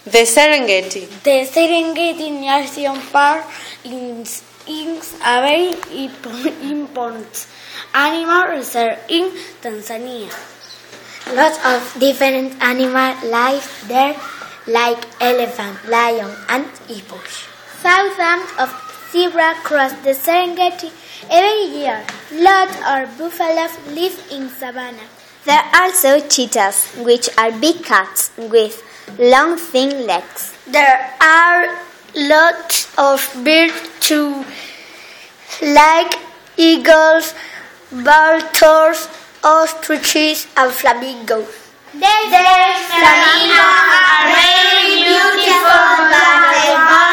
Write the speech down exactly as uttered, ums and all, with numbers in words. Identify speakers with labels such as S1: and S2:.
S1: The Serengeti.
S2: The Serengeti National Park is, is a very important animal reserve in Tanzania.
S3: Lots of different animals live there, like elephant, lion, and hippos.
S2: Thousands of zebras cross the Serengeti every year. Lots of buffaloes live in savanna.
S3: There are also cheetahs, which are big cats with long, thin legs.
S2: There are lots of birds too, like eagles, vultures, ostriches, and flamingos.
S4: These flamingos are very beautiful, but they